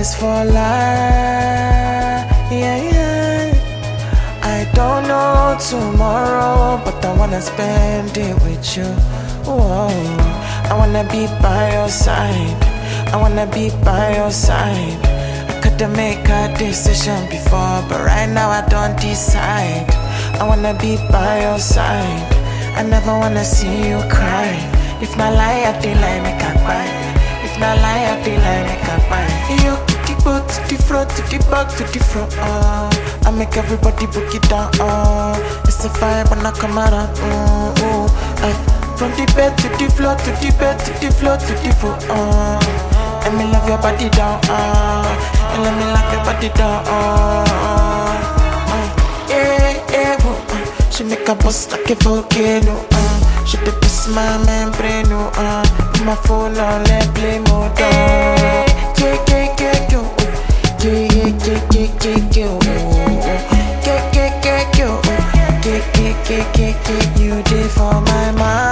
this for life, yeah, yeah. I don't know tomorrow, but I wanna spend it with you. Whoa. I wanna be by your side, I wanna be by your side. I could've made a decision before, but right now I don't decide. I wanna be by your side, I never wanna see you cry. If not lie, I feel like make a buy. If not lie, I feel like make a buy. You kick the boat to the front, to the back, to the front. I make everybody book it down. It's a vibe when I come out. From the bed to the floor, to the bed, to the floor, to the floor. Let me love your body down. And let me lock your body down. Yeah, yeah, she make a bust like a volcano. She dey piss my membrane, put my phone on, let play mode. Yeah, yeah, yeah, yeah, yo. Yeah, yeah, yeah, yeah, yeah, yo. Yeah, yeah, yeah, yo. Yeah, yeah, yeah, yeah, yeah. You dey for my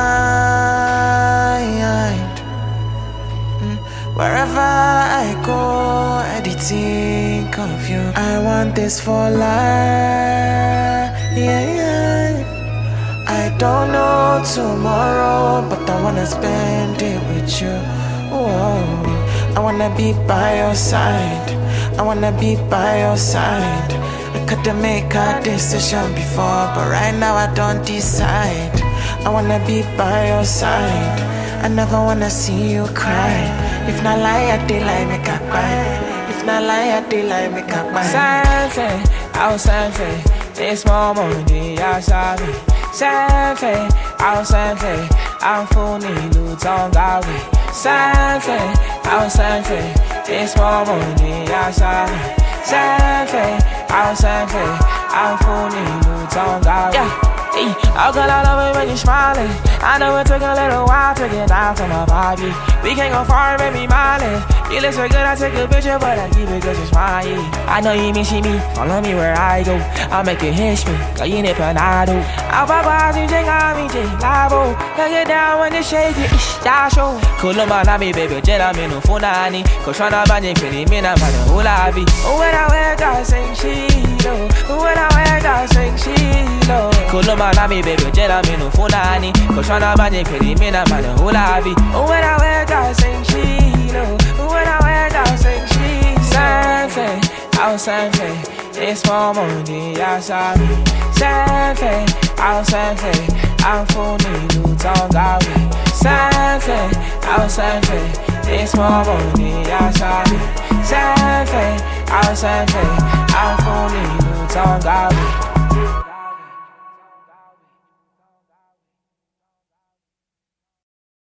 mind. Wherever I go, I dey think of you. I want this for life, yeah, yeah. I don't know tomorrow, but I wanna spend it with you. Whoa. I wanna be by your side, I wanna be by your side. I could've made a decision before, but right now I don't decide. I wanna be by your side, I never wanna see you cry. If not lie, I feel like make a buy. If not lie, I feel like make a buy. Something, oh something, this moment, I saw me. Something, oh something, I'm fooling you, don't go away. Something, oh something, this moment, I saw me. Something, oh something, I'm fooling you, don't go away. Yeah. Oh girl, I love it when you're smiling. I know it took a little while to get down to my body. We can't go far, baby, smiling. You look so good, I take a picture, but I keep it cause you're smiling. I know you missing me, follow me where I go. I'll make it hiss me, cause you need panado. I'll pop eyes, you take on me, take lavo. Can get down when you shake it, yeah, show. Kuluma na mi, baby, jela me no funani. Cause tryna banje kini, me na banje hula vi. When I wear God, sing shilo. When I wear God, sing shilo. Kuluma na mi, baby, jela me no funani. Cause tryna banje kini, me na banje hula vi. When I wear God, sing shilo. When I wear God, sing shilo. Something, oh something, this moment, I saw me. Something, oh something, I'm fooling you, don't go away. Something, oh something, this moment, I saw me. Something, oh something, I'm fooling you, don't go away.